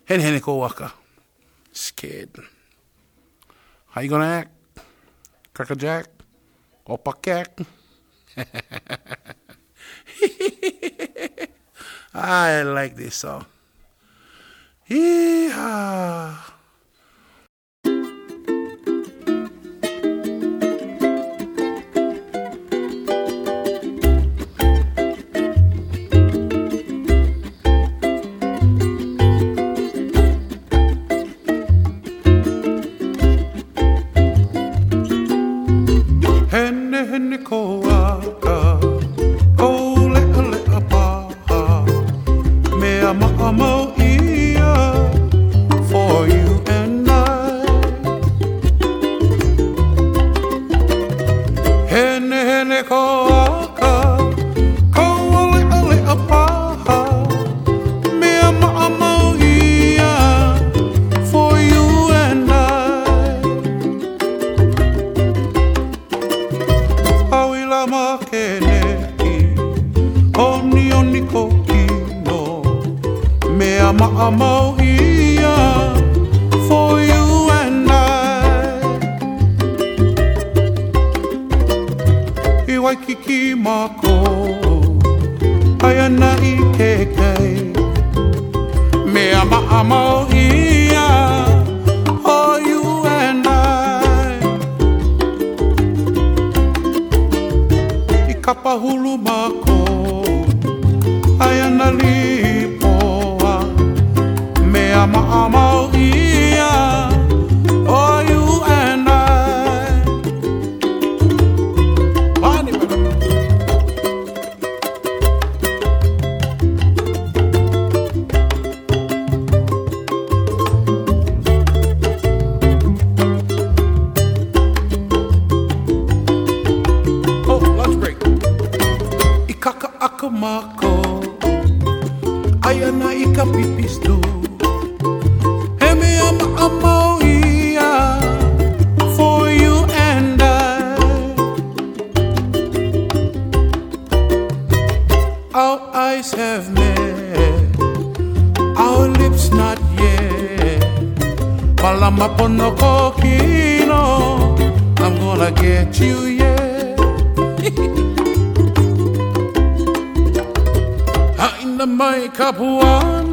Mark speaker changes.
Speaker 1: Hene ko waka. Scared. How you gonna act? Crackerjack? Or pakak? I like this song. Yeehaw. Hene ko waka, ko lea paha, mea ma'amau ia for you and I. Hene ko waka, ko lea paha, mea ma'amau ia for you and I. Hawila makeneki, oni ko kino, mea ma'amau ia for you and I. I Waikiki mako, ayana I kekei, mea ma'amau ia for you and I. Kapahulu mako, ayana lipoa, mea ma'amau ia, oh you and I. Bani mana. Oh, lunch break. Kaka aka mako, ayana I ka pipistu, he mea ma'amau ia for you and I. Our eyes have met, our lips not yet. Palama pono kokino, I'm gonna get you, yeah. Mai kapuana